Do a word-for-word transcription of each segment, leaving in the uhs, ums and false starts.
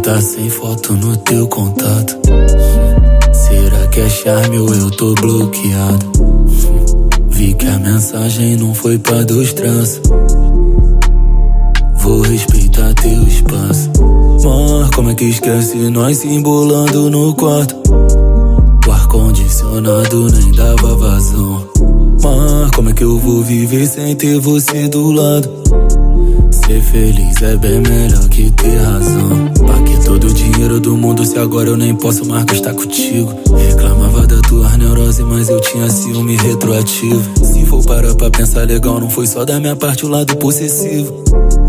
tá sem foto no teu contato. Será que é charme ou eu tô bloqueado? Vi que a mensagem não foi pra dois trans. Vou respeitar teu espaço. Mas como é que esquece nós se embolando no quarto? O ar-condicionado nem dava vazão. Mas como é que eu vou viver sem ter você do lado? Ser feliz é bem melhor que ter razão. Pra que todo o dinheiro do mundo se agora eu nem posso mais gastar contigo? Reclamava da tua neurose, mas eu tinha ciúme retroativo. Se for parar pra pensar legal, não foi só da minha parte o lado possessivo.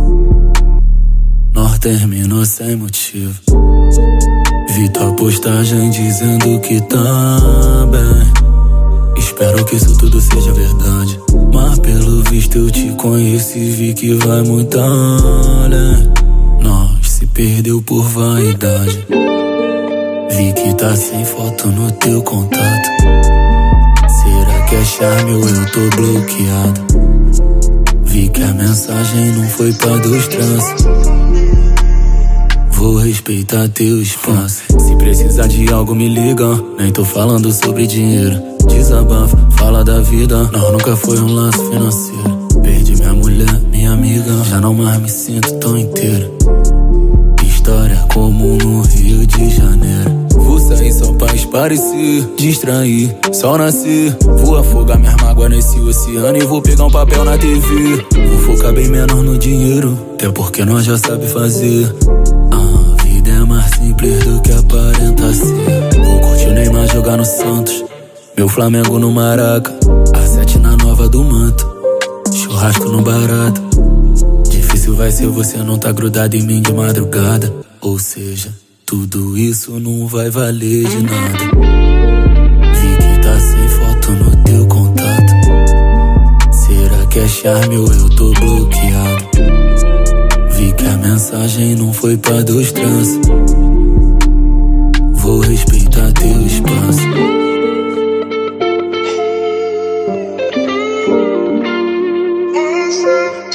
Nós terminou sem motivo. Vi tua postagem dizendo que tá bem. Espero que isso tudo seja verdade. Mas pelo visto eu te conheço e vi que vai muito além. Nós se perdeu por vaidade. Vi que tá sem foto no teu contato. Será que é charme ou eu tô bloqueado? Vi que a mensagem não foi pra dois trans. Vou respeitar teu espaço. Se precisar de algo me liga. Nem tô falando sobre dinheiro. Desabafa, fala da vida. Não, nunca foi um laço financeiro. Perdi minha mulher, minha amiga. Já não mais me sinto tão inteiro. História comum no Rio de Janeiro. Vou sair só pra esparecer, distrair, só nascer. Vou afogar minhas mágoas nesse oceano e vou pegar um papel na T V. Vou focar bem menos no dinheiro, até porque nós já sabe fazer. A vida é mais simples do que aparenta ser. Vou curtir o Neymar jogar no Santos, meu Flamengo no Maraca, a sete na Nova do Manto, churrasco no Barato. Difícil vai ser você não tá grudado em mim de madrugada. Ou seja, tudo isso não vai valer de nada. Vi que tá sem foto no teu contato. Será que é charme ou eu tô bloqueado? Vi que a mensagem não foi pra dois trans. Vou respeitar teu espaço. Yes, sir.